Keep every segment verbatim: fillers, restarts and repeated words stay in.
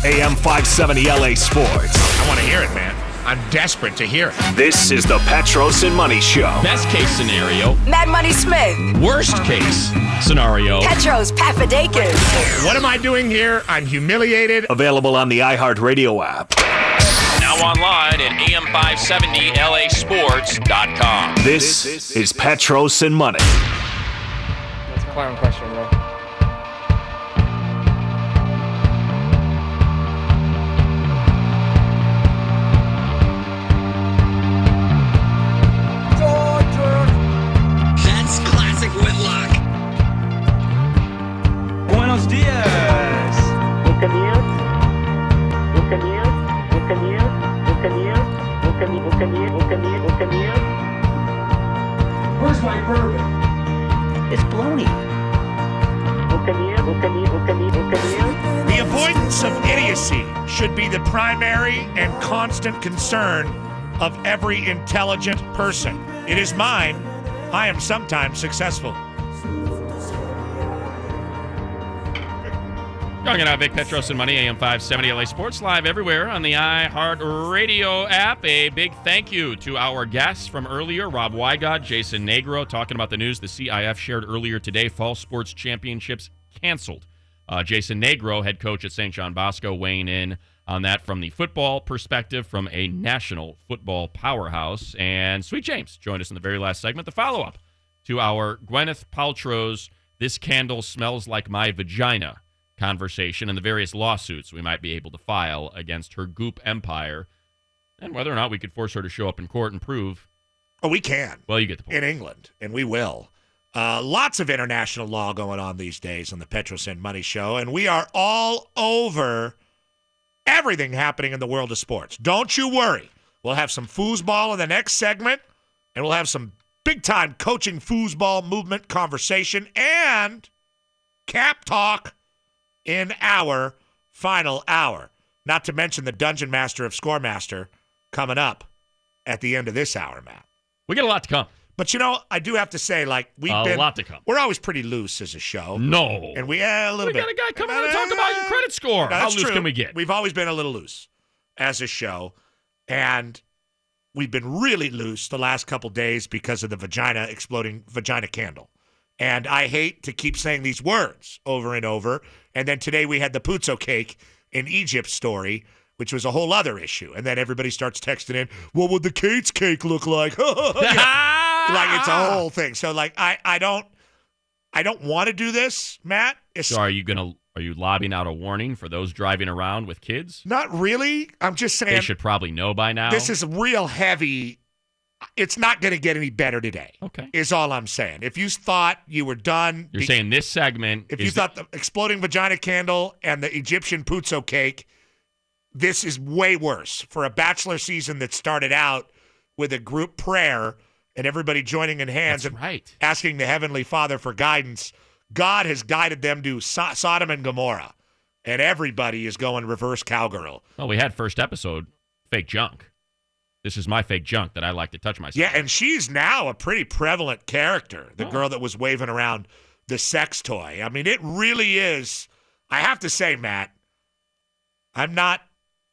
A M five seventy L A Sports. I want to hear it, man. I'm desperate to hear it. This is the Petros and Money Show. Best case scenario. Mad Money Smith. Worst case scenario. Petros Papadakis. What am I doing here? I'm humiliated. Available on the iHeartRadio app. Now online at A M five seventy L A sports dot com. This is Petros and Money. That's a clown question, bro. That's classic Whitlock. Buenos dias. Look at you. Look at you. Look at you. Look at you. Look at you. Look at you. Look at you. Look at you. Where's my bourbon? It's baloney. Look at you. Look at you. Look at you. Look at you. The avoidance of idiocy should be the primary and constant concern of every intelligent person. It is mine. I am sometimes successful. Young and I, Vic Petros and Money, A M five seventy L A Sports, live everywhere on the iHeartRadio app. A big thank you to our guests from earlier, Rob Wygod, Jason Negro, talking about the news the C I F shared earlier today. Fall sports championships canceled. Uh, Jason Negro, head coach at Saint John Bosco, weighing in on that from the football perspective, from a national football powerhouse. And Sweet James joined us in the very last segment, the follow-up to our Gwyneth Paltrow's This Candle Smells Like My Vagina conversation and the various lawsuits we might be able to file against her Goop empire, and whether or not we could force her to show up in court and prove. Oh, we can. Well, you get the point. In England, and we will. Uh, lots of international law going on these days on the Petros and Money Show, and we are all over everything happening in the world of sports. Don't you worry. We'll have some foosball in the next segment, and we'll have some big-time coaching foosball movement conversation and cap talk in our final hour. Not to mention the Dungeon Master of Scoremaster coming up at the end of this hour, Matt. We got a lot to come. But, you know, I do have to say, like, we've a been... A lot to come. We're always pretty loose as a show. No. And we, yeah, a little we bit. We got a guy coming on to talk about your credit score. No, How that's loose true. can we get? We've always been a little loose as a show. And we've been really loose the last couple days because of the vagina exploding vagina candle. And I hate to keep saying these words over and over. And then today we had the Puzzo cake in Egypt story, which was a whole other issue. And then everybody starts texting in, what would the Kate's cake look like? You know, like it's a whole thing. So like I, I don't I don't want to do this, Matt. It's, so are you gonna are you lobbing out a warning for those driving around with kids? Not really. I'm just saying they should probably know by now. This is real heavy. It's not going to get any better today. Okay. Is all I'm saying. If you thought you were done. You're be- saying this segment. If is you thought the exploding vagina candle and the Egyptian Puzzo cake, this is way worse for a bachelor season that started out with a group prayer and everybody joining in hands That's and right. asking the Heavenly Father for guidance. God has guided them to so- Sodom and Gomorrah, and everybody is going reverse cowgirl. Well, we had first episode, fake junk. This is my fake junk that I like to touch myself. Yeah, and she's now a pretty prevalent character, the Oh. girl that was waving around the sex toy. I mean, it really is. I have to say, Matt, I'm not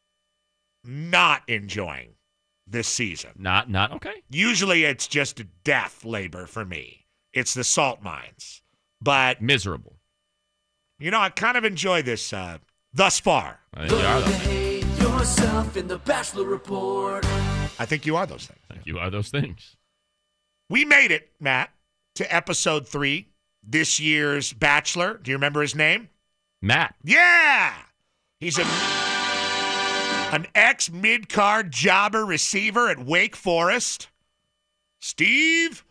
not enjoying this season. Not, not, okay. Usually it's just a death labor for me. It's the salt mines. But, Miserable. you know, I kind of enjoy this uh, thus far. I think you are those things. Yourself in the Bachelor Report. I think you are those things. I think you are those things. We made it, Matt, to episode three, this year's Bachelor. Do you remember his name? Matt. Yeah! He's a, an ex-mid-card jobber receiver at Wake Forest, Steve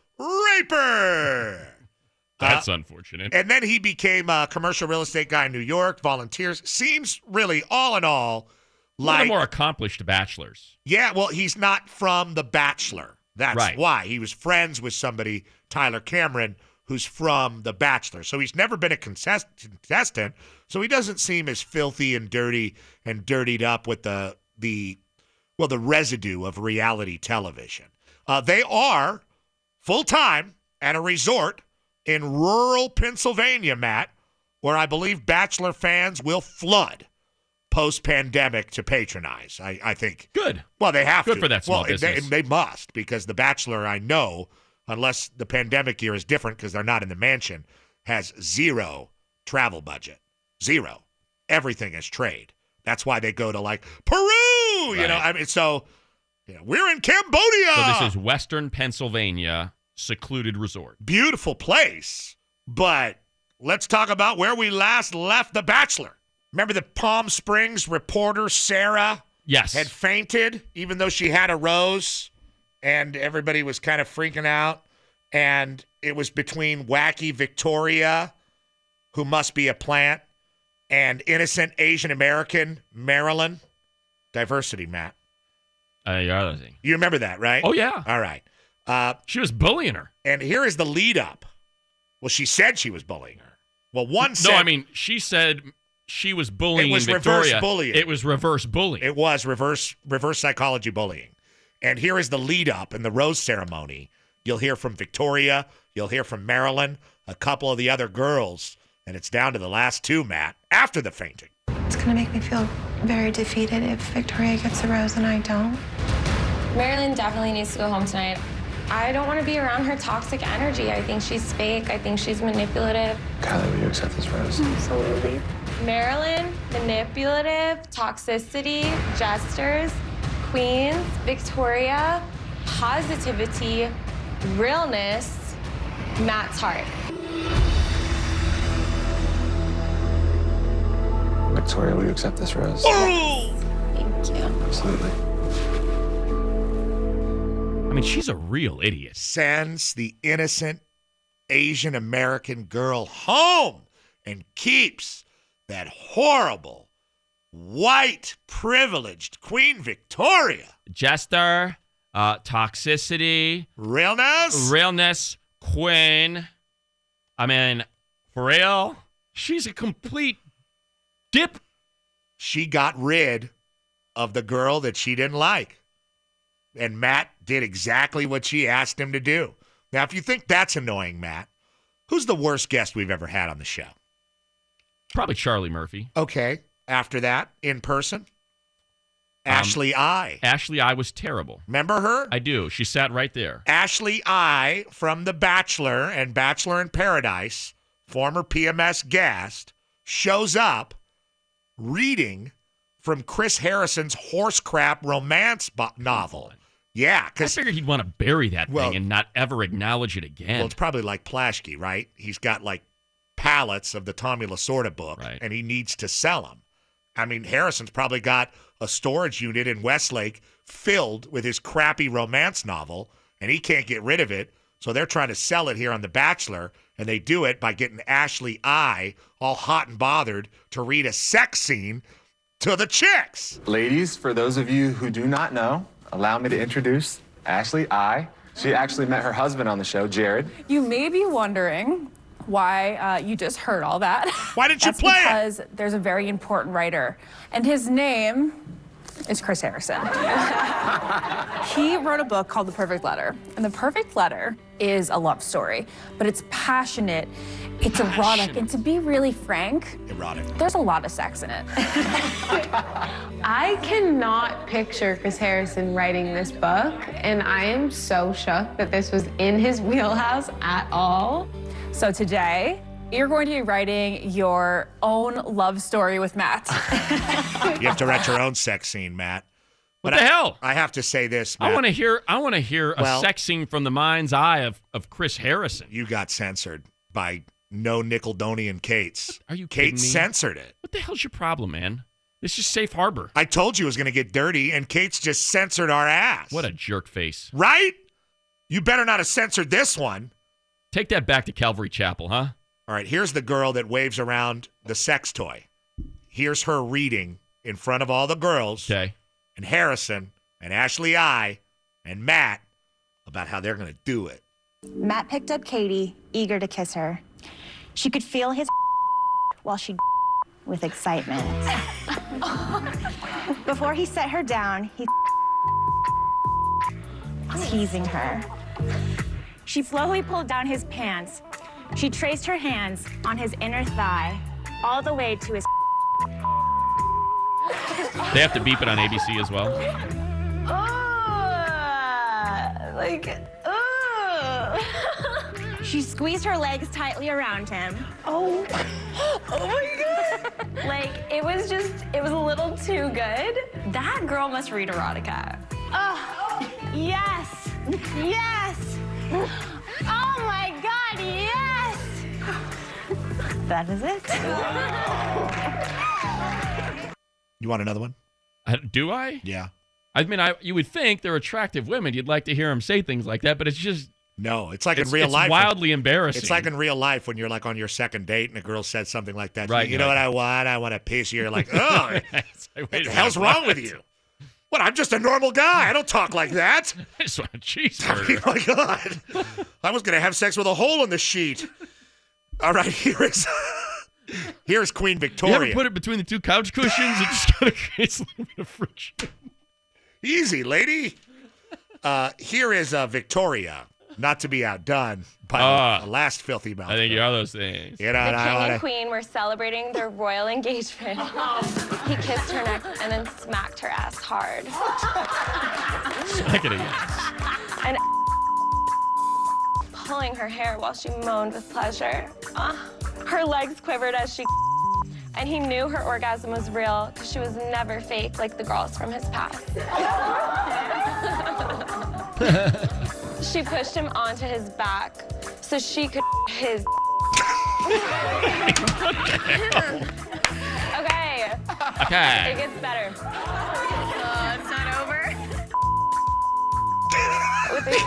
Raper. That's Uh, unfortunate. And then he became a commercial real estate guy in New York, volunteers. Seems really, all in all, One of like... the more accomplished bachelors. Yeah, well, he's not from The Bachelor. That's Right. why. He was friends with somebody, Tyler Cameron, who's from The Bachelor. So he's never been a contest- contestant, so he doesn't seem as filthy and dirty and dirtied up with the, the well, the residue of reality television. Uh, they are full-time at a resort in rural Pennsylvania, Matt, where I believe Bachelor fans will flood post-pandemic to patronize. I, I think. Good. Well, they have Good to. for that small well, business. They, they must, because The Bachelor, I know, unless the pandemic year is different because they're not in the mansion, has zero travel budget. Zero. Everything is trade. That's why they go to, like, Peru, you Right. know. I mean, so you know, we're in Cambodia. So this is Western Pennsylvania, secluded resort. Beautiful place. But let's talk about where we last left The Bachelor. Remember the Palm Springs reporter, Sarah? Yes. Had fainted, even though she had a rose, and everybody was kind of freaking out. And it was between wacky Victoria, who must be a plant, and innocent Asian American Marilyn. Diversity, Matt. Uh, yeah, other thing. You remember that, right? Oh, yeah. All right. Uh, She was bullying her. and here is the lead up. Well, she said she was bullying her. Well, one said No, I mean, she said she was bullying It was Victoria. reverse bullying. It was reverse bullying. it was reverse reverse psychology bullying. And here is the lead up in the rose ceremony. You'll hear from Victoria. You'll hear from Marilyn, a couple of the other girls. And it's down to the last two, Matt, after the fainting. It's gonna make me feel very defeated if Victoria gets the rose and I don't. Marilyn definitely needs to go home tonight. I don't want to be around her toxic energy. I think she's fake. I think she's manipulative. Kylie, will you accept this rose? Absolutely. Marilyn, manipulative, toxicity, jesters, queens, Victoria, positivity, realness, Matt's heart. Victoria, will you accept this rose? Thank you. Absolutely. I mean, she's a real idiot. Sends the innocent Asian American girl home and keeps that horrible, white, privileged Queen Victoria. Jester, uh, toxicity, Realness? realness, Quinn. I mean, for real, she's a complete dip. She got rid of the girl that she didn't like. And Matt did exactly what she asked him to do. Now, if you think that's annoying, Matt, who's the worst guest we've ever had on the show? Probably Charlie Murphy. Okay. After that, in person, Um, Ashley I. Ashley I was terrible. Remember her? I do. She sat right there. Ashley I from The Bachelor and Bachelor in Paradise, former P M S guest, shows up reading from Chris Harrison's horse crap romance bo- novel. Yeah, I because figured he'd want to bury that Well- thing and not ever acknowledge it again. well, it's probably like Plashke, right? He's got like pallets of the Tommy Lasorda book, Right. and he needs to sell them. I mean, Harrison's probably got a storage unit in Westlake filled with his crappy romance novel, and he can't get rid of it. So they're trying to sell it here on The Bachelor, and they do it by getting Ashley I all hot and bothered to read a sex scene to the chicks. Ladies, for those of you who do not know, allow me to introduce Ashley I. She actually met her husband on the show, Jared. You may be wondering why uh, you just heard all that. Why didn't you That's play it? because there's a very important writer, and his name is Chris Harrison. He wrote a book called The Perfect Letter, and The Perfect Letter is a love story, but it's passionate, it's erotic, and to be really frank, Erotic. there's a lot of sex in it. I cannot picture Chris Harrison writing this book, and I am so shook that this was in his wheelhouse at all. So today, you're going to be writing your own love story with Matt. You have to write your own sex scene, Matt. what But the I, hell? I have to say this, Matt. I want to hear. I want to hear a Well- sex scene from the mind's eye of, of Chris Harrison. You got censored by no Nickeldonian Kates. Are you Kate kidding me? censored it. What the hell's your problem, man? This is safe harbor. I told you it was going to get dirty, and Kate's just censored our ass. What a jerk face. Right? You better not have censored this one. Take that back to Calvary Chapel, huh? All right, here's the girl that waves around the sex toy. Here's her reading in front of all the girls, Okay. and Harrison, and Ashley I, and Matt about how they're going to do it. Matt picked up Katie, eager to kiss her. She could feel his while she with excitement. Before he set her down, he teasing her. She slowly pulled down his pants. She traced her hands on his inner thigh, all the way to his They have to beep it on A B C as well. Uh, like, uh. She squeezed her legs tightly around him. Oh. Oh my God. Like, it was just, it was a little too good. That girl must read erotica. Oh, yes, yes. Oh my God, yes. That is it. You want another one? Uh, do I? Yeah. I mean, I you would think they're attractive women. You'd like to hear them say things like that, but it's just No, it's like it's, in real it's life. wildly embarrassing. It's like in real life when you're like on your second date and a girl says something like that. Right, You know right. what I want? I want a piece. You're like, oh, It's like, what wait the a hell's minute, wrong what? with you? What? I'm just a normal guy. I don't talk like that. I just want a I cheeseburger. mean, my God. I was going to have sex with a hole in the sheet. All right, here is here's Queen You Victoria. ever put it between the two couch cushions? It just kind of creates a little bit of friction. Easy, lady. Uh, here is uh, Victoria, not to be outdone by Ah. the, the last filthy mouth. I think you are those things. You know, The and I king wanna- and queen were celebrating their royal engagement. He kissed her neck and then smacked her ass hard. Smack it again. And pulling her hair while she moaned with pleasure. Uh, her legs quivered as she and he knew her orgasm was real because she was never fake like the girls from his past. She pushed him onto his back so she could his. Okay. Okay. It gets better. Uh, it's not over. With the-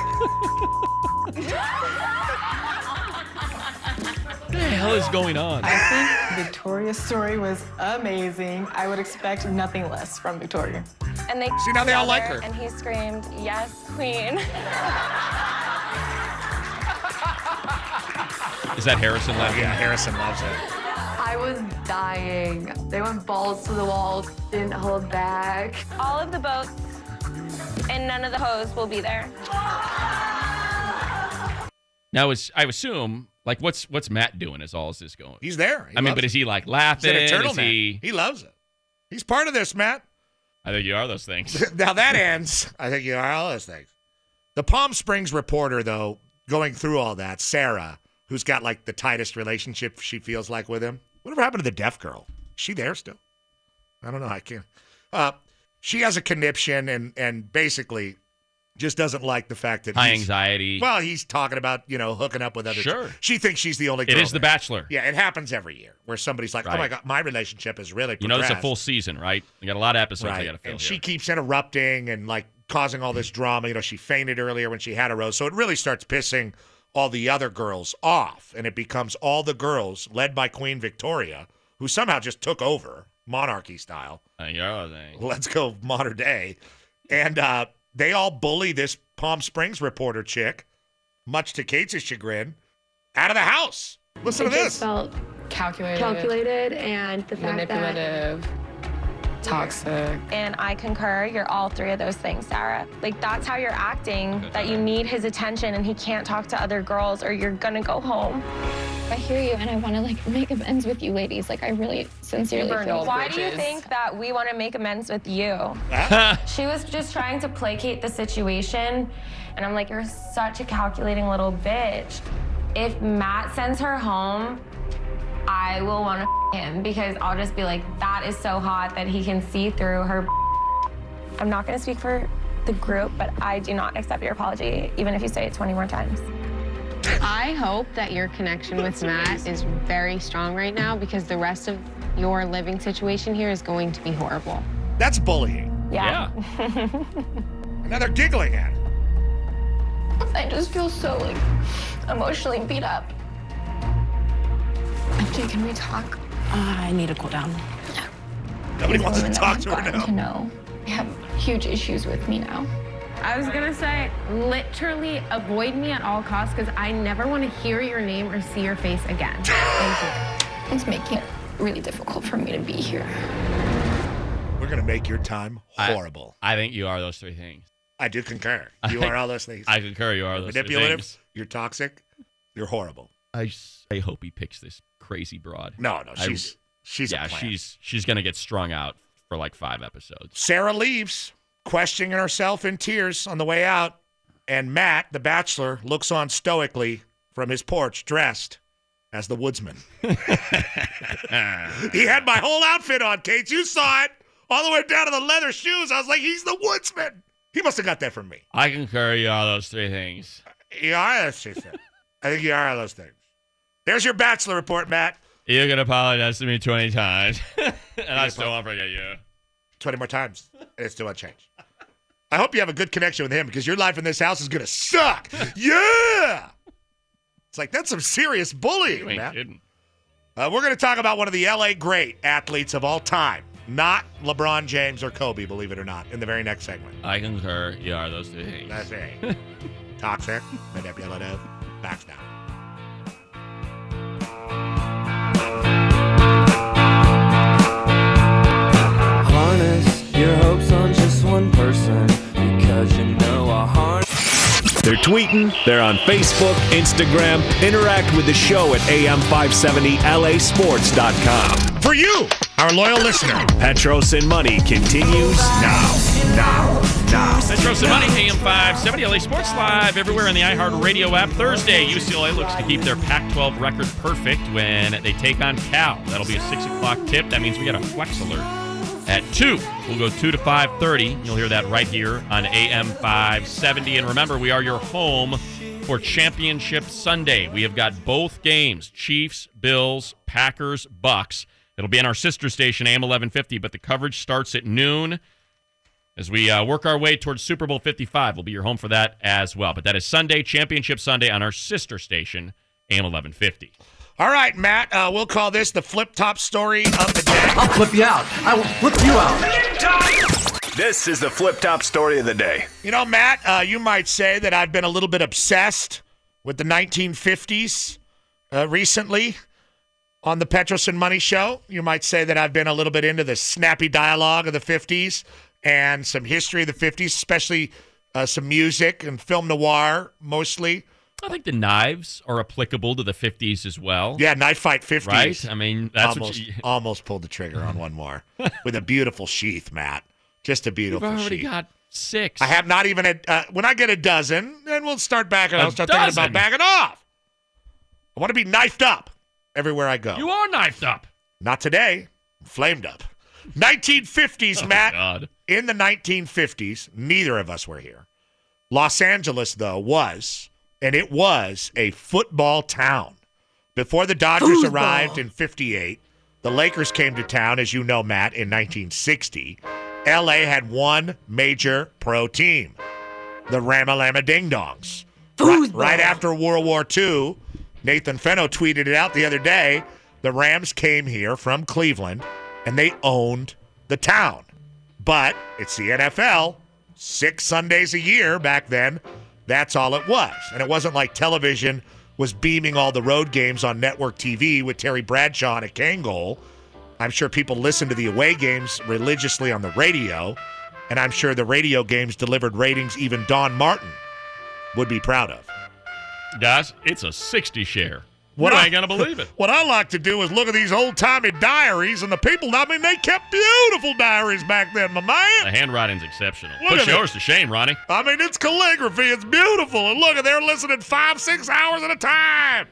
What the hell is going on? I think Victoria's story was amazing. I would expect nothing less from Victoria. And they See, now they all like together, her. And he screamed, "Yes, queen." Is that Harrison laughing? Yeah, Harrison loves it. I was dying. They went balls to the walls, didn't hold back. All of the boats and none of the hoes will be there. Now, it's, I assume, like, what's what's Matt doing as all is this going? He's there. He I mean, loves but it. is he, like, He's laughing? an eternal Is man. he... He loves it. He's part of this, Matt. I think you are those things. Now that ends. I think you are all those things. The Palm Springs reporter, though, going through all that, Sarah, who's got like the tightest relationship she feels like with him. Whatever happened to the deaf girl? Is she there still? I don't know. I can't. Uh, she has a conniption and and basically just doesn't like the fact that High he's- anxiety. Well, he's talking about you know hooking up with other. Sure. She thinks she's the only. It girl is The there. Bachelor. Yeah, it happens every year where somebody's like, "Oh my Right. God, my relationship is really." You know, it's a progressed." full season, right? You got a lot of episodes Right. they got to fill And here. she keeps interrupting and like causing all this drama. You know, she fainted earlier when she had a rose. So it really starts pissing all the other girls off. And it becomes all the girls led by Queen Victoria, who somehow just took over monarchy style. I think you are those things. Let's go modern day. And uh, they all bully this Palm Springs reporter chick, much to Kate's chagrin, out of the house. Listen it to just this. felt Calculated. calculated, and the fact that Manipulative. Toxic. And I concur, you're all three of those things, Sarah. Like, that's how you're acting, that you need his attention and he can't talk to other girls or you're gonna go home. I hear you, and I want to like make amends with you, ladies. Like I really, sincerely You burned feel. all Why do you bridges. think that we want to make amends with you? She was just trying to placate the situation, and I'm like, you're such a calculating little bitch. If Matt sends her home, I will want to him because I'll just be like, that is so hot that he can see through her. I'm not going to speak for the group, but I do not accept your apology, even if you say it twenty more times. I hope that your connection with Matt is very strong right now because the rest of your living situation here is going to be horrible. That's bullying. Yeah. And now they're giggling at it. I just feel so like emotionally beat up. M J, can we talk? Uh, I need to cool down. Nobody These wants to women that talk I've to her gotten now. to know have huge issues with me now. I was gonna say, literally avoid me at all costs because I never want to hear your name or see your face again. Thank you. It's making it really difficult for me to be here. We're going to make your time I- horrible. I think you are those three things. I, do concur. You I- are all those things. I concur. You are You're those three manipulative. things. You're toxic. You're horrible. I, s- I hope he picks this crazy broad. No, no, I- she's she's yeah, a plant. she's she's gonna get strung out for like five episodes. Sarah leaves, questioning herself in tears on the way out, and Matt, the bachelor, looks on stoically from his porch, dressed as the woodsman. He had my whole outfit on, Kate. You saw it. All the way down to the leather shoes. I was like, he's the woodsman. He must have got that from me. I can carry all those three things. You are those three things. I think you are those things. There's your bachelor report, Matt. You can apologize to me twenty times, and I still won't forget you. twenty more times, and it still won't change. I hope you have a good connection with him because your life in this house is going to suck. Yeah! It's like, that's some serious bullying, You ain't Matt. kidding. Uh, we're going to talk about one of the L A great athletes of all time. Not LeBron James or Kobe, believe it or not, in the very next segment. I concur. You are those two things. That's it. Toxic, manipulative, backs down. Harness your hopes on just one person because you know a harness. They're tweeting, they're on Facebook, Instagram. Interact with the show at A M five seventy L A sports dot com. For you, our loyal listener, Petros and Money continues now, now, now. Petros and Money, A M five seventy L A Sports Live, everywhere on the iHeartRadio app. Thursday, U C L A looks to keep their Pac twelve record perfect when they take on Cal. That'll be a six o'clock tip. That means we got a flex alert at two. We'll go two to five thirty. You'll hear that right here on A M five seventy. And remember, we are your home for Championship Sunday. We have got both games, Chiefs, Bills, Packers, Bucks. It'll be on our sister station, A M eleven fifty, but the coverage starts at noon. As we uh, work our way towards Super Bowl fifty-five, we'll be your home for that as well. But that is Sunday, Championship Sunday, on our sister station, A M eleven fifty. All right, Matt, uh, we'll call this the flip-top story of the day. I'll flip you out. I will flip you out. This is the flip-top story of the day. You know, Matt, uh, you might say that I've been a little bit obsessed with the nineteen fifties uh, recently on the Petros and Money Show. You might say that I've been a little bit into the snappy dialogue of the fifties and some history of the fifties, especially uh, some music and film noir mostly. I think the knives are applicable to the fifties as well. Yeah, Knife Fight fifties. Right? I mean, that's almost, what you... almost pulled the trigger on one more with a beautiful sheath, Matt. Just a beautiful You've already sheath. got six. I have not even a, uh, when I get a dozen, then we'll start backing. A I'll start dozen? thinking about backing off. I want to be knifed up everywhere I go. You are knifed up. Not today. I'm flamed up. nineteen fifties, Oh, Matt. God. In the nineteen fifties, neither of us were here. Los Angeles, though, was, and it was, a football town. Before the Dodgers Foosball. arrived in fifty-eight, the Lakers came to town, as you know, Matt, in nineteen sixty. L A had one major pro team, the Ramalama Ding Dongs. Right, right after World War Two, Nathan Fenno tweeted it out the other day, the Rams came here from Cleveland, and they owned the town. But it's the N F L, six Sundays a year back then. That's all it was. And it wasn't like television was beaming all the road games on network T V with Terry Bradshaw and a Kangol. I'm sure people listened to the away games religiously on the radio, and I'm sure the radio games delivered ratings even Don Martin would be proud of. Guys, it's a sixty share. What you I- ain't going to believe it. What I like to do is look at these old-timey diaries, and the people, I mean, they kept beautiful diaries back then, my man. The handwriting's exceptional. Look Put at it. yours to shame, Ronnie. I mean, it's calligraphy. It's beautiful. And look, they're listening five, six hours at a time.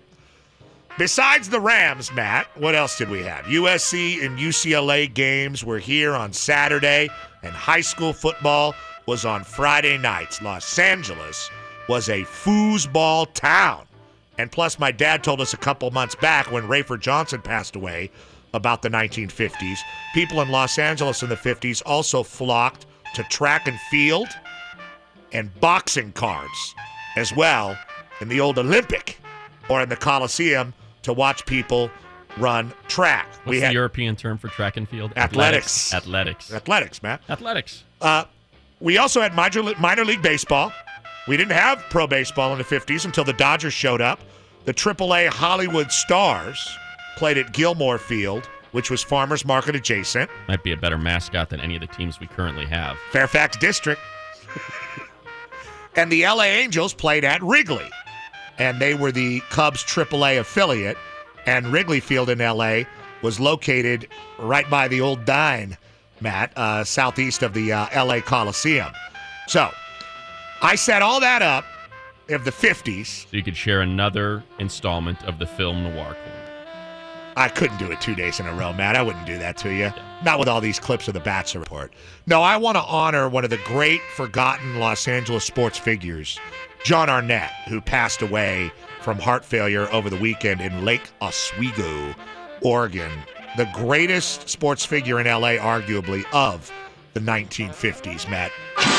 Besides the Rams, Matt, what else did we have? U S C and U C L A games were here on Saturday, and high school football was on Friday nights. Los Angeles was a foosball town. And plus, my dad told us a couple months back when Rayford Johnson passed away about the nineteen fifties, people in Los Angeles in the fifties also flocked to track and field and boxing cards as well in the old Olympic or in the Coliseum to watch people run track. What's we the had European term for track and field? Athletics. Athletics. Athletics, Matt. Athletics. Uh, we also had minor, minor league baseball. We didn't have pro baseball in the fifties until the Dodgers showed up. The triple A Hollywood Stars played at Gilmore Field, which was Farmers Market adjacent. Might be a better mascot than any of the teams we currently have. Fairfax District. And the L A Angels played at Wrigley. And they were the Cubs triple A affiliate. And Wrigley Field in L A was located right by the old dine Matt, uh, southeast of the uh, L A Coliseum. So I set all that up of the fifties. So you could share another installment of the Film Noir Corner. I couldn't do it two days in a row, Matt. I wouldn't do that to you. Yeah. Not with all these clips of the Bachelor Report. No, I want to honor one of the great forgotten Los Angeles sports figures, John Arnett, who passed away from heart failure over the weekend in Lake Oswego, Oregon. The greatest sports figure in L A, arguably, of the nineteen fifties, Matt.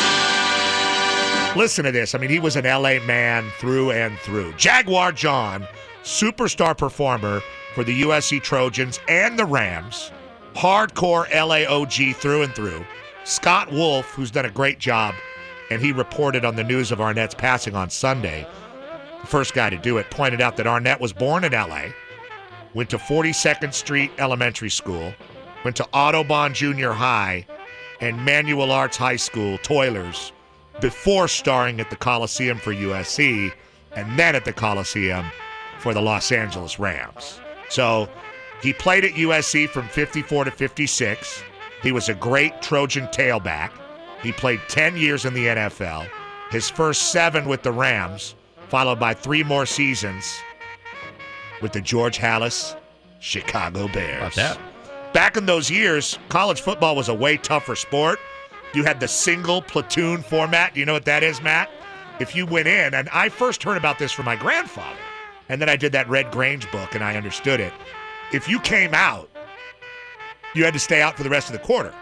Listen to this. I mean, he was an L A man through and through. Jaguar John, superstar performer for the U S C Trojans and the Rams. Hardcore L A O G through and through. Scott Wolf, who's done a great job, and he reported on the news of Arnett's passing on Sunday. The first guy to do it, pointed out that Arnett was born in L A, went to forty-second Street Elementary School, went to Audubon Junior High, and Manual Arts High School, Toilers, before starring at the Coliseum for U S C, and then at the Coliseum for the Los Angeles Rams. So he played at U S C from fifty-four to fifty-six. He was a great Trojan tailback. He played ten years in the N F L, his first seven with the Rams, followed by three more seasons with the George Halas Chicago Bears. About that. Back in those years, college football was a way tougher sport. You had the single platoon format. Do you know what that is, Matt? If you went in, and I first heard about this from my grandfather, and then I did that Red Grange book, and I understood it. If you came out, you had to stay out for the rest of the quarter.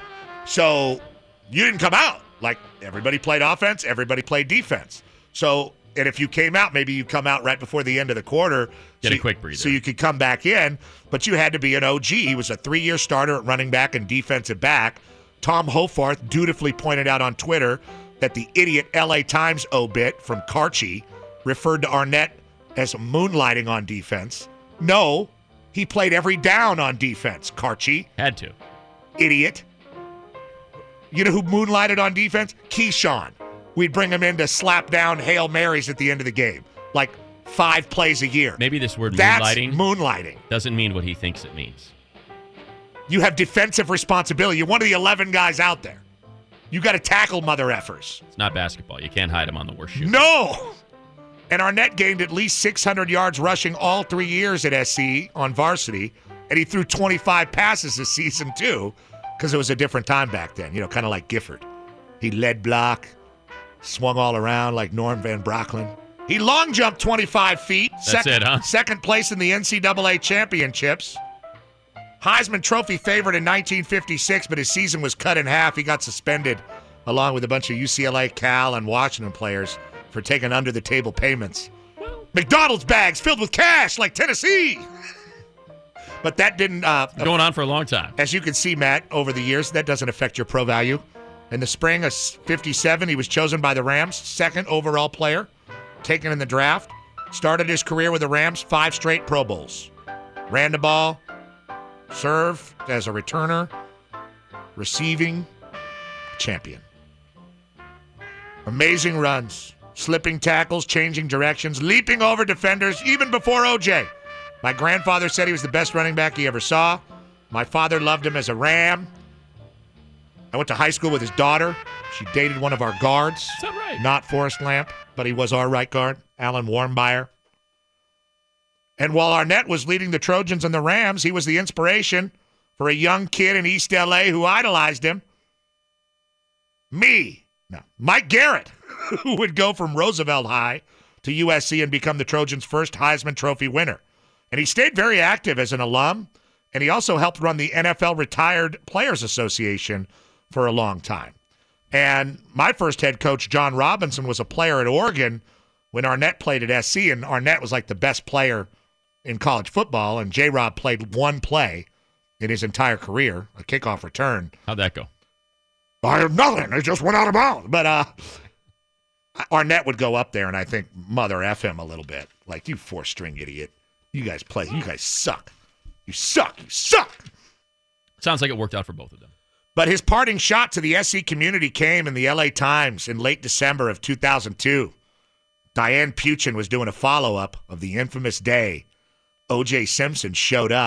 So you didn't come out. Like, everybody played offense, everybody played defense. So, and if you came out, maybe you come out right before the end of the quarter. Get so a quick breather. So you could come back in, but you had to be an O G. He was a three-year starter at running back and defensive back. Tom Hofarth dutifully pointed out on Twitter that the idiot L A Times obit from Karchi referred to Arnett as moonlighting on defense. No, he played every down on defense, Karchi. Had to. Idiot. You know who moonlighted on defense? Keyshawn. We'd bring him in to slap down Hail Marys at the end of the game. Like five plays a year. Maybe this word That's moonlighting, moonlighting doesn't mean what he thinks it means. You have defensive responsibility. You're one of the eleven guys out there. You got to tackle mother effers. It's not basketball. You can't hide him on the worst shoe. No! And Arnett gained at least six hundred yards rushing all three years at S C on varsity, and he threw twenty-five passes this season too, because it was a different time back then, you know, kind of like Gifford. He led block, swung all around like Norm Van Brocklin. He long jumped twenty-five feet. That's second, it, huh? Second place in the N C double A championships. Heisman Trophy favorite in nineteen fifty-six, but his season was cut in half. He got suspended along with a bunch of U C L A, Cal, and Washington players for taking under-the-table payments. McDonald's bags filled with cash like Tennessee. But that didn't... Uh, Going on for a long time. As you can see, Matt, over the years, that doesn't affect your pro value. In the spring of fifty-seven, he was chosen by the Rams, second overall player, taken in the draft. Started his career with the Rams, five straight Pro Bowls. Ran the ball, served as a returner, receiving, champion. Amazing runs, slipping tackles, changing directions, leaping over defenders, even before O J. My grandfather said he was the best running back he ever saw. My father loved him as a Ram. I went to high school with his daughter. She dated one of our guards. Is that right? Not Forrest Lamp, but he was our right guard, Alan Warmbier. And while Arnett was leading the Trojans and the Rams, he was the inspiration for a young kid in East L A who idolized him. Me. No, Mike Garrett, who would go from Roosevelt High to U S C and become the Trojans' first Heisman Trophy winner. And he stayed very active as an alum, and he also helped run the N F L Retired Players Association for a long time. And my first head coach, John Robinson, was a player at Oregon when Arnett played at S C, and Arnett was like the best player in college football, and J-Rob played one play in his entire career, a kickoff return. How'd that go? I have nothing. It just went out of bounds. But uh, Arnett would go up there and I think mother F him a little bit. Like, you four-string idiot. You guys play. You guys suck. You suck. You suck. Sounds like it worked out for both of them. But his parting shot to the S C community came in the L A Times in late December of two thousand two. Diane Puchin was doing a follow-up of the infamous day O J Simpson showed up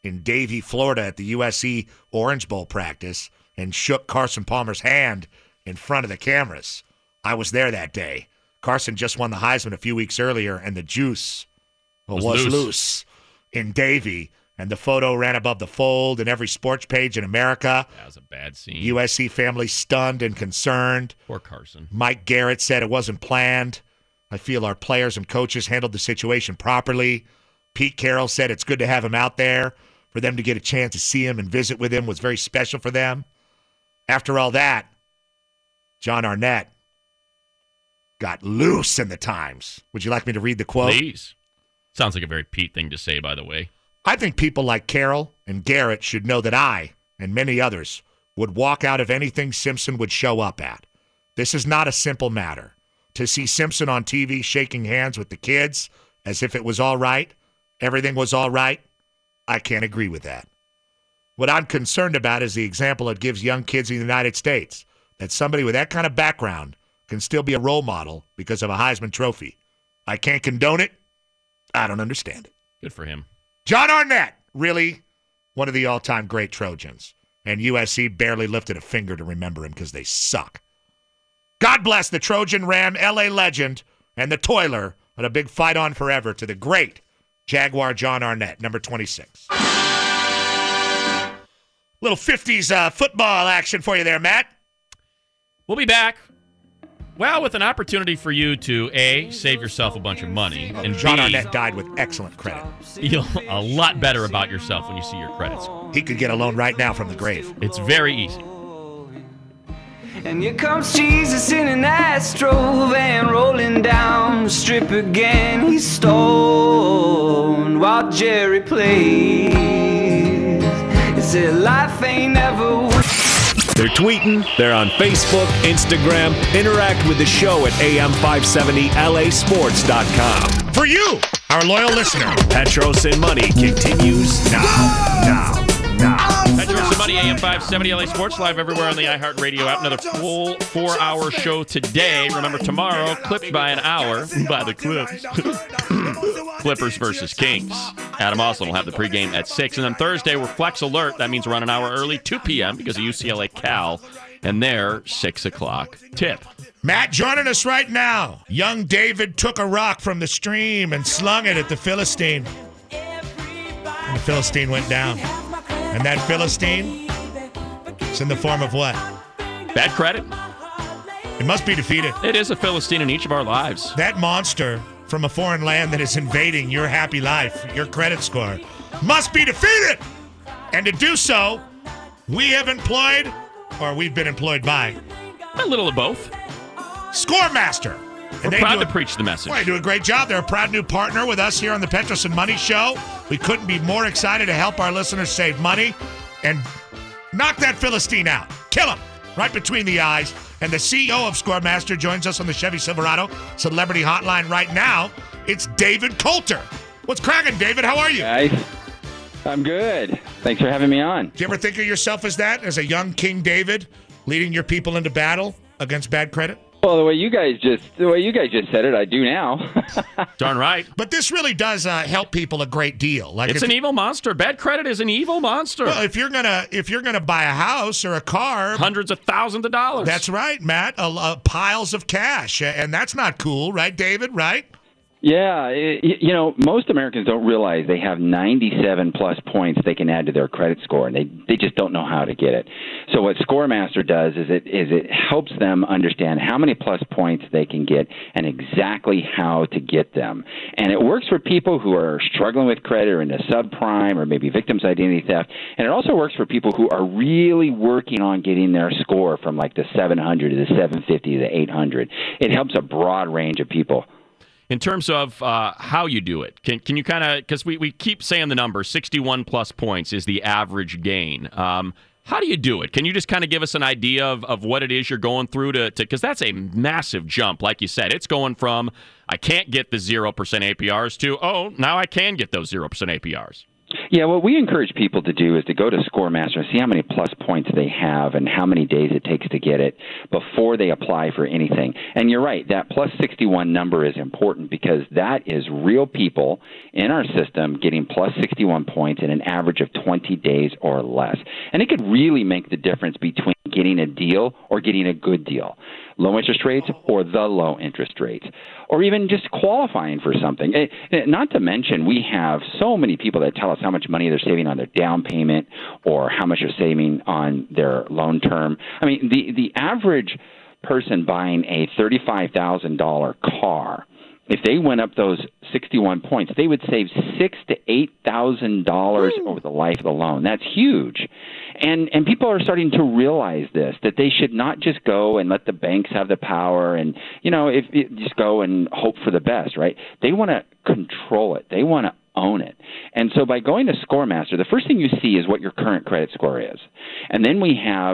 in Davie, Florida at the U S C Orange Bowl practice and shook Carson Palmer's hand in front of the cameras. I was there that day. Carson just won the Heisman a few weeks earlier, and the juice was, was loose. loose in Davie. And the photo ran above the fold in every sports page in America. That was a bad scene. U S C family stunned and concerned. Poor Carson. Mike Garrett said it wasn't planned. I feel our players and coaches handled the situation properly. Pete Carroll said it's good to have him out there. For them to get a chance to see him and visit with him was very special for them. After all that, John Arnett got loose in the Times. Would you like me to read the quote? Please. Sounds like a very Pete thing to say, by the way. I think people like Carroll and Garrett should know that I, and many others, would walk out of anything Simpson would show up at. This is not a simple matter. To see Simpson on T V shaking hands with the kids as if it was all right, everything was all right, I can't agree with that. What I'm concerned about is the example it gives young kids in the United States, that somebody with that kind of background can still be a role model because of a Heisman Trophy. I can't condone it. I don't understand it. Good for him. John Arnett, really one of the all-time great Trojans. And U S C barely lifted a finger to remember him because they suck. God bless the Trojan Ram, L A legend, and the toiler at a big fight on forever to the great Jaguar John Arnett, number twenty-six. Little fifties uh, football action for you there, Matt. We'll be back. Well, with an opportunity for you to, A, save yourself a bunch of money, and John B, Arnett died with excellent credit. Feel a lot better about yourself when you see your credit score. He could get a loan right now from the grave. It's very easy. And here comes Jesus in an Astro van, rolling down the strip again. He's stoned while Jerry plays. He said life ain't ever. They're tweeting, they're on Facebook, Instagram. Interact with the show at A M five seventy L A sports dot com. For you, our loyal listener, Petros and Money continues now, now, now. Petros and Money, A M five seventy L A Sports, live everywhere on the iHeartRadio app. Another full four-hour show today. Remember, tomorrow, clipped by an hour by the Clips. Clippers versus Kings. Adam Austin will have the pregame at six. And then Thursday, we're Flex Alert. That means we're on an hour early, two p.m. because of U C L A Cal. And their six o'clock tip. Matt joining us right now. Young David took a rock from the stream and slung it at the Philistine. And the Philistine went down. And that Philistine is in the form of what? Bad credit. It must be defeated. It is a Philistine in each of our lives. That monster from a foreign land that is invading your happy life, your credit score, must be defeated. And to do so, we have employed, or we've been employed by, a little of both. Scoremaster. We're proud to preach the message. Well, they do a great job. They're a proud new partner with us here on the Petros and Money Show. We couldn't be more excited to help our listeners save money and knock that Philistine out. Kill him right between the eyes. And the C E O of Scoremaster joins us on the Chevy Silverado Celebrity Hotline right now. It's David Coulter. What's cracking, David? How are you? Guys, I'm good. Thanks for having me on. Do you ever think of yourself as that, as a young King David, leading your people into battle against bad credit? Well, the way you guys just the way you guys just said it, I do now. Darn right. But this really does uh, help people a great deal. Like it's if, an evil monster. Bad credit is an evil monster. Well, if you're gonna if you're gonna buy a house or a car, hundreds of thousands of dollars. That's right, Matt. Uh, uh, piles of cash, and that's not cool, right, David? Right? Yeah, it, you know, most Americans don't realize they have ninety-seven plus points they can add to their credit score, and they they just don't know how to get it. So what Scoremaster does is it is it helps them understand how many plus points they can get and exactly how to get them. And it works for people who are struggling with credit or into subprime or maybe victims identity theft. And it also works for people who are really working on getting their score from like the seven hundred to the seven fifty to the eight hundred. It helps a broad range of people. In terms of uh, how you do it, can can you kind of, because we, we keep saying the number, sixty-one plus points is the average gain. Um, how do you do it? Can you just kind of give us an idea of, of what it is you're going through to, because that's a massive jump. Like you said, it's going from, I can't get the zero percent A P Rs to, oh, now I can get those zero percent A P Rs. Yeah, what we encourage people to do is to go to ScoreMaster and see how many plus points they have and how many days it takes to get it before they apply for anything. And you're right, that plus sixty-one number is important because that is real people in our system getting plus sixty-one points in an average of twenty days or less. And it could really make the difference between getting a deal or getting a good deal, low interest rates or the low interest rates, or even just qualifying for something. Not to mention, we have so many people that tell us how much money they're saving on their down payment or how much they're saving on their loan term. I mean, the, the average person buying a thirty-five thousand dollars car, if they went up those sixty-one points, they would save six to eight thousand dollars over the life of the loan. That's huge, and and people are starting to realize this, that they should not just go and let the banks have the power, and you know, if it, just go and hope for the best, right? They want to control it. They want to own it. And so by going to ScoreMaster, the first thing you see is what your current credit score is, and then we have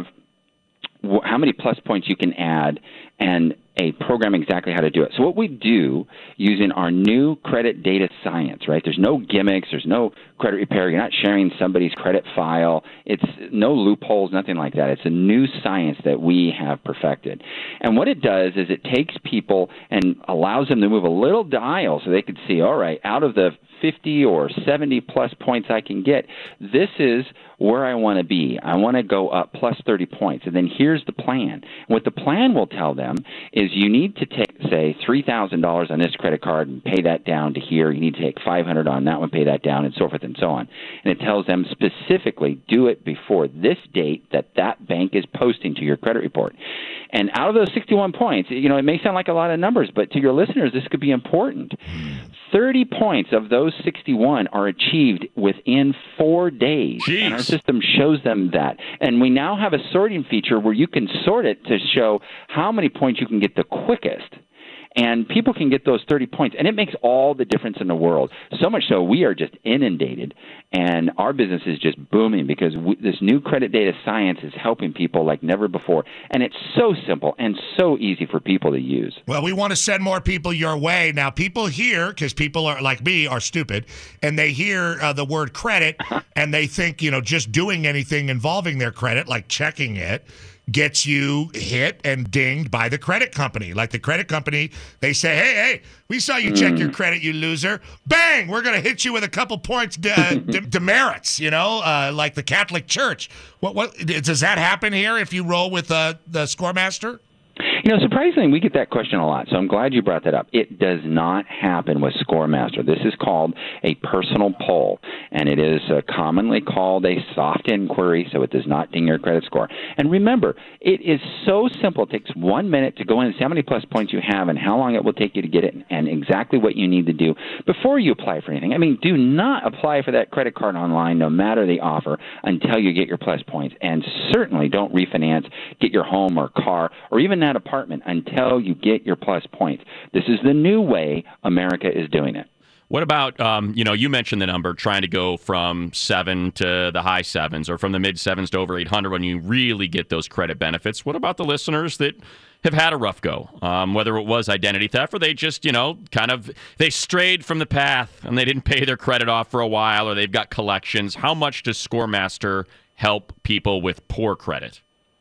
how many plus points you can add and a program exactly how to do it. So what we do using our new credit data science, right? There's no gimmicks. There's no credit repair. You're not sharing somebody's credit file. It's no loopholes, nothing like that. It's a new science that we have perfected. And what it does is it takes people and allows them to move a little dial so they could see, all right, out of the fifty or seventy plus points I can get, this is where I want to be. I want to go up plus thirty points. And then here's the plan. What the plan will tell them is you need to take, say, three thousand dollars on this credit card and pay that down to here. You need to take five hundred dollars on that one, pay that down, and so forth and so on. And it tells them specifically, do it before this date that that bank is posting to your credit report. And out of those sixty-one points, you know, it may sound like a lot of numbers, but to your listeners, this could be important. thirty points of those sixty-one are achieved within four days. Jeez. And our system shows them that. And we now have a sorting feature where you can sort it to show how many points you can get the quickest. And people can get those thirty points, and it makes all the difference in the world. So much so we are just inundated, and our business is just booming because we, this new credit data science is helping people like never before. And it's so simple and so easy for people to use. Well, we want to send more people your way. Now, people hear, because people are like me are stupid, and they hear uh, the word credit, and they think, you know, just doing anything involving their credit, like checking it, gets you hit and dinged by the credit company. Like the credit company, they say, hey, hey, we saw you check your credit, you loser. Bang, we're going to hit you with a couple points uh, de- demerits, you know, uh, like the Catholic Church. What, what does that happen here if you roll with uh, the ScoreMaster? You know, surprisingly, we get that question a lot, so I'm glad you brought that up. It does not happen with ScoreMaster. This is called a personal poll, and it is uh, commonly called a soft inquiry, so it does not ding your credit score. And remember, it is so simple. It takes one minute to go in and see how many plus points you have and how long it will take you to get it and exactly what you need to do before you apply for anything. I mean, do not apply for that credit card online, no matter the offer, until you get your plus points. And certainly don't refinance, get your home or car, or even that apartment until you get your plus points. This is the new way America is doing it. What about, um, you know, you mentioned the number, trying to go from seven to the high sevens or from the mid sevens to over eight hundred when you really get those credit benefits. What about the listeners that have had a rough go, um, whether it was identity theft or they just, you know, kind of, they strayed from the path and they didn't pay their credit off for a while or they've got collections. How much does ScoreMaster help people with poor credit?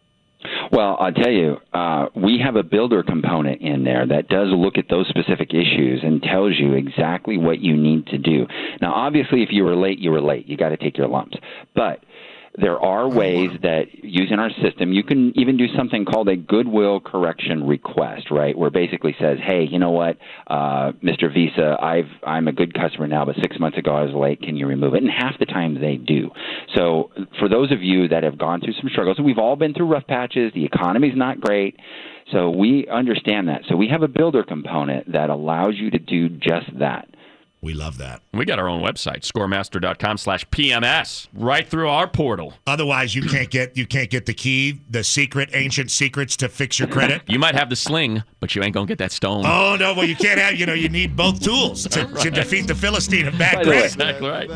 Well, I'll tell you, uh, we have a builder component in there that does look at those specific issues and tells you exactly what you need to do. Now, obviously, if you were late, you were late. You got to take your lumps. But there are ways that using our system, you can even do something called a goodwill correction request, right? Where it basically says, hey, you know what, uh, Mister Visa, I've, I'm a good customer now, but six months ago I was late. Can you remove it? And half the time they do. So for those of you that have gone through some struggles, and we've all been through rough patches, the economy's not great, so we understand that. So we have a builder component that allows you to do just that. We love that. We got our own website, scoremaster.com slash PMS, right through our portal. Otherwise, you can't get you can't get the key, the secret, ancient secrets to fix your credit. You might have the sling, but you ain't going to get that stone. Oh, no, well, you can't have, you know, you need both tools to, right. to defeat the Philistine of bad credit. Exactly right.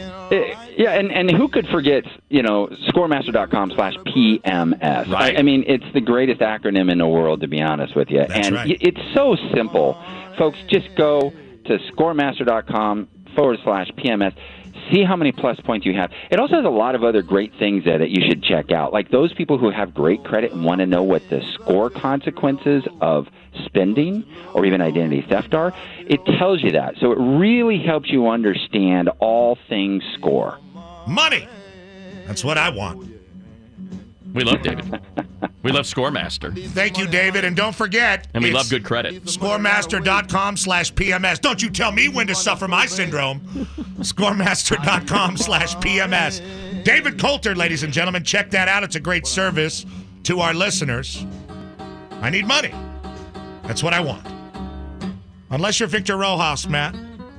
Yeah, and, and who could forget, you know, scoremaster.com slash PMS. Right. I, I mean, it's the greatest acronym in the world, to be honest with you. That's and right. It's so simple. Folks, just go to scoremaster.com forward slash PMS. see how many plus points you have. It also has a lot of other great things that you should check out. Like those people who have great credit and want to know what the score consequences of spending or even identity theft are, it tells you that. So it really helps you understand all things score. Money. That's what I want. We love David. We love Scoremaster. Thank you, David. And don't forget. And we love good credit. Scoremaster.com slash PMS. Don't you tell me when to suffer my syndrome. Scoremaster.com slash PMS. David Coulter, ladies and gentlemen, check that out. It's a great service to our listeners. I need money. That's what I want. Unless you're Victor Rojas, Matt,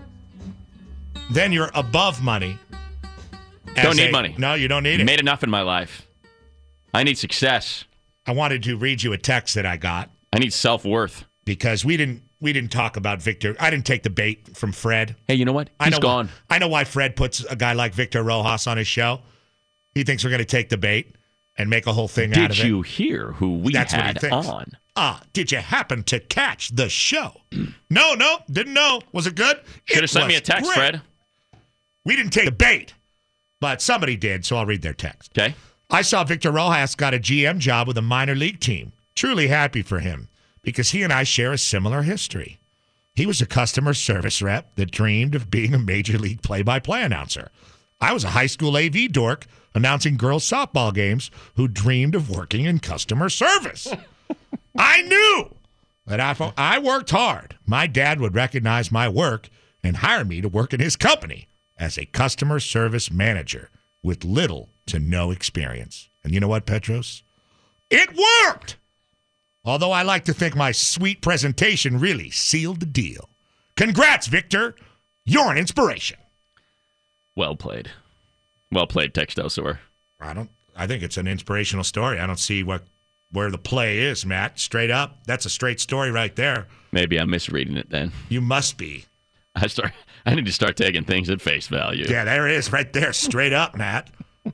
then you're above money. Don't need a, money. No, you don't need it. Made enough in my life. I need success. I wanted to read you a text that I got. I need self-worth. Because we didn't we didn't talk about Victor. I didn't take the bait from Fred. Hey, you know what? He's I know gone. Why, I know why Fred puts a guy like Victor Rojas on his show. He thinks we're going to take the bait and make a whole thing Did out of it. Did you hear who we That's had what he thinks. on? Ah, did you happen to catch the show? no, no, didn't know. Was it good? Should have It sent me was a text, great. Fred. We didn't take the bait, but somebody did, so I'll read their text. Okay. I saw Victor Rojas got a G M job with a minor league team. Truly happy for him because he and I share a similar history. He was a customer service rep that dreamed of being a major league play-by-play announcer. I was a high school A V dork announcing girls' softball games who dreamed of working in customer service. I knew that if I worked hard, my dad would recognize my work and hire me to work in his company as a customer service manager with little to no experience. And you know what, Petros? It worked! Although I like to think my sweet presentation really sealed the deal. Congrats, Victor. You're an inspiration. Well played. Well played, Textosor. I don't I think it's an inspirational story. I don't see what where the play is, Matt. Straight up. That's a straight story right there. Maybe I'm misreading it then. You must be. I start I need to start taking things at face value. Yeah, there it is right there. Straight up, Matt.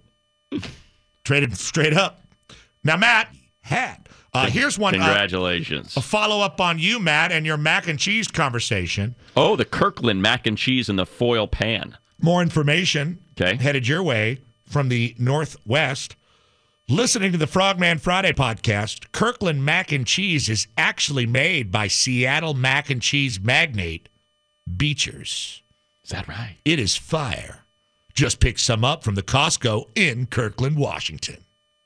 Traded straight up. Now, Matt, had. Uh, here's one. Congratulations. Uh, a follow-up on you, Matt, and your mac and cheese conversation. Oh, the Kirkland mac and cheese in the foil pan. More information okay. headed your way from the Northwest. Listening to the Frogman Friday podcast, Kirkland mac and cheese is actually made by Seattle mac and cheese magnate Beechers. Is that right? It is fire. Just pick some up from the Costco in Kirkland, Washington.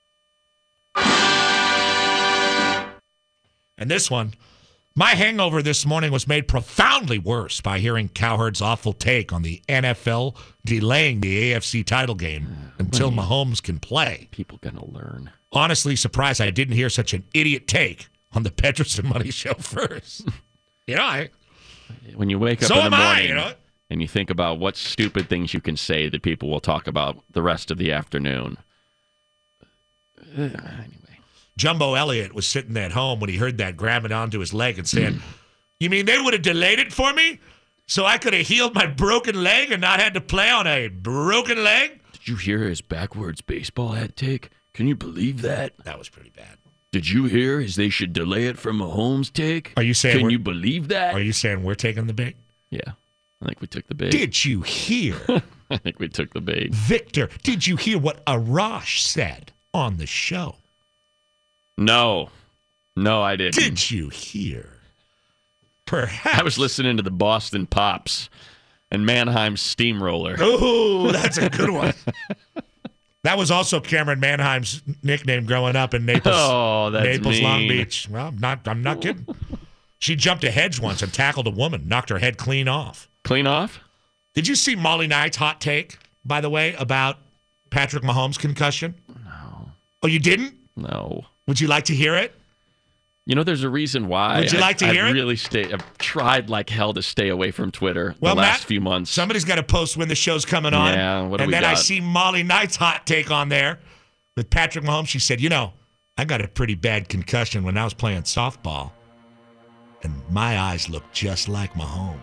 And this one, my hangover this morning was made profoundly worse by hearing Cowherd's awful take on the N F L delaying the A F C title game until Mahomes can play. People gonna learn. Honestly surprised I didn't hear such an idiot take on the Petros and Money Show first. You know, I... When you wake up so in the am morning I, you know? and you think about what stupid things you can say that people will talk about the rest of the afternoon. Uh, anyway. Jumbo Elliott was sitting at home when he heard that, grabbing onto his leg and saying, you mean they would have delayed it for me so I could have healed my broken leg and not had to play on a broken leg? Did you hear his backwards baseball hat take? Can you believe that? That was pretty bad. Did you hear his they should delay it from Mahomes take? Are you saying Can we're- you believe that? Are you saying we're taking the bait? Yeah. I think we took the bait. Did you hear? I think we took the bait. Victor, did you hear what Arash said on the show? No. No, I didn't. Did you hear? Perhaps. I was listening to the Boston Pops and Mannheim Steamroller. Oh, that's a good one. That was also Cameron Mannheim's nickname growing up in Naples, oh, that's Naples, mean. Long Beach. Well, I'm not, I'm not kidding. She jumped a hedge once and tackled a woman, knocked her head clean off. Clean off? Did you see Molly Knight's hot take, by the way, about Patrick Mahomes' concussion? No. Oh, you didn't? No. Would you like to hear it? You know, there's a reason why. Would you like to I, hear I've it? Really stay, I've tried like hell to stay away from Twitter Well, the last Matt, few months. Somebody's got to post when the show's coming on. Yeah, what do and we then I got? see Molly Knight's hot take on there with Patrick Mahomes. She said, you know, I got a pretty bad concussion when I was playing softball, and my eyes look just like Mahomes.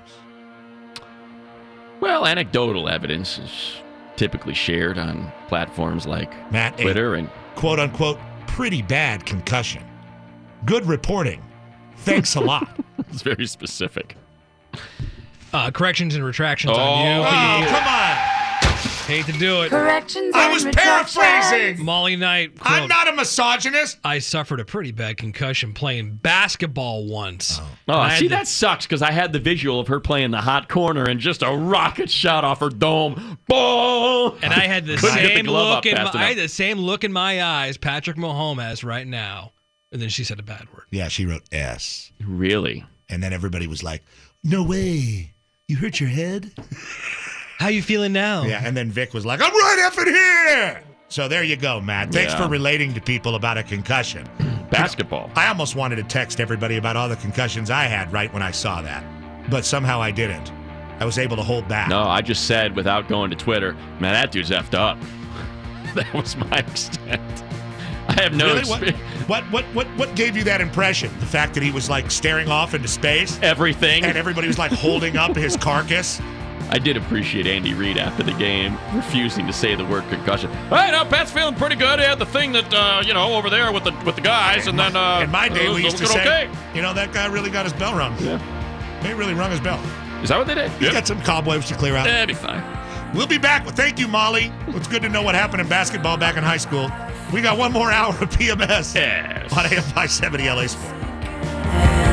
Well, anecdotal evidence is typically shared on platforms like Matt, Twitter and quote-unquote pretty bad concussion. Good reporting. Thanks a lot. It's very specific. Uh, corrections and retractions oh, on you. Oh, come on. Hate to do it. Corrections I and was retractions. paraphrasing. Molly Knight. Quote, I'm not a misogynist. I suffered a pretty bad concussion playing basketball once. Oh, And I had see, to- that sucks because I had the visual of her playing the hot corner and just a rocket shot off her dome. Boom! And I had the Couldn't get the same glove look up in my, fast I had enough. the same look in my eyes Patrick Mahomes has right now. And then she said a bad word. Yeah, she wrote S. Really? And then everybody was like, no way. You hurt your head? How you feeling now? Yeah, and then Vic was like, I'm right effing here. So there you go, Matt. Thanks Yeah. for relating to people about a concussion. Basketball. I almost wanted to text everybody about all the concussions I had right when I saw that. But somehow I didn't. I was able to hold back. No, I just said without going to Twitter, man, that dude's effed up. That was my extent. I have no Really? What, experience. what, what, what, what gave you that impression? The fact that he was like staring off into space? Everything. And everybody was like holding up his carcass? I did appreciate Andy Reid after the game refusing to say the word concussion. Hey, no, Pat's feeling pretty good. He had the thing that, uh, you know, over there with the with the guys, and then uh, In my day, it was we used to looking say, okay. you know, that guy really got his bell rung. Yeah. He really rung his bell. Is that what they did? He's got some cobwebs to clear out. That'd be fine. We'll be back. Well, thank you, Molly. It's good to know what happened in basketball back in high school. We got one more hour of P M S yes. on A M five seventy L A Sports.